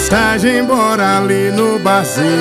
postagem embora ali no barzinho.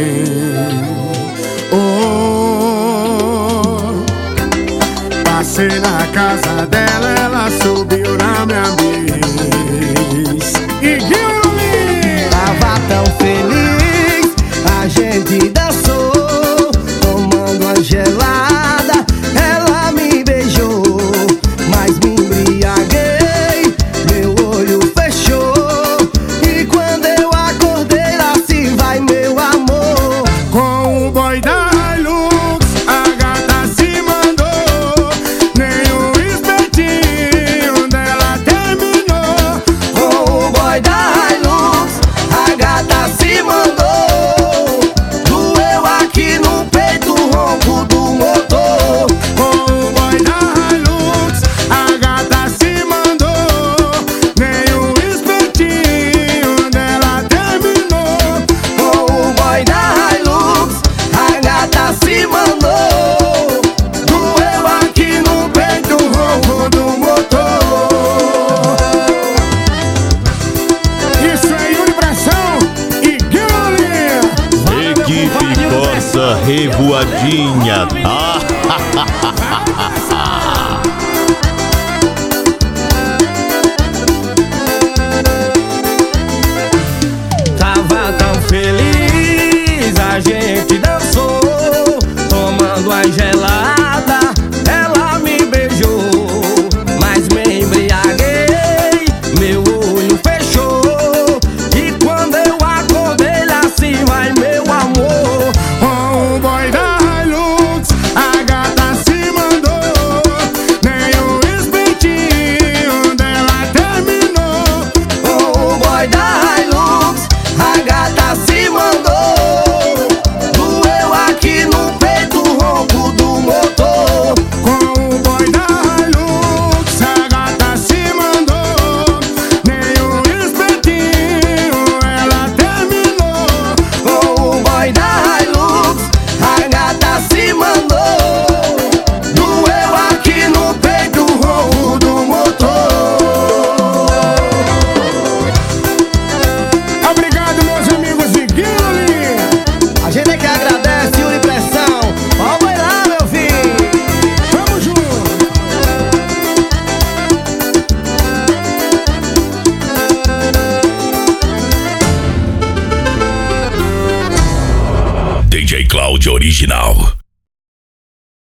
Oh, passei na casa dela, ela subiu na minha bis. E tava tão feliz, a gente dançou, tomando uma gelada. Ela me beijou, mas me embriaguei, meu olho fechou. E quando eu acordei, lá se vai meu amor. com o boy da Hilux, a gata se mandou. Nem o espetinho dela terminou. Com o boy da Hilux, a gata se mandou. Doeu aqui no peito o ronco do motor. Com o boy da Hilux, a gata se mandou. Nem o espetinho dela terminou. Com o boy da Hilux, a gata se mandou. Doeu aqui no peito o ronco do motor. Isso é Yuri Pressão e Guilherme. Equipe Corsa Revoadinha. Tava tão feliz, a gente dançou, tomando a gelada. Ela me beijou, mas me embriaguei, meu olho fechou. E quando eu acordei, lá se vai meu amor. Com o boy da Hilux, a gata se mandou. Nem o espetinho dela terminou. Com o boy da Hilux, a gata se mandou. Doeu aqui no peito o ronco do motor. Com o boy da Hilux, a gata se mandou. Nem o espetinho ela terminou. Com o boy da Hilux, a gata se mandou. Doeu aqui no peito o ronco do motor. Obrigado, meus amigos de Guilherme. A gente é que agradece, Yuri Pressão. Ó, vai lá, meu filho. Tamo junto. DJ Cláudio Original.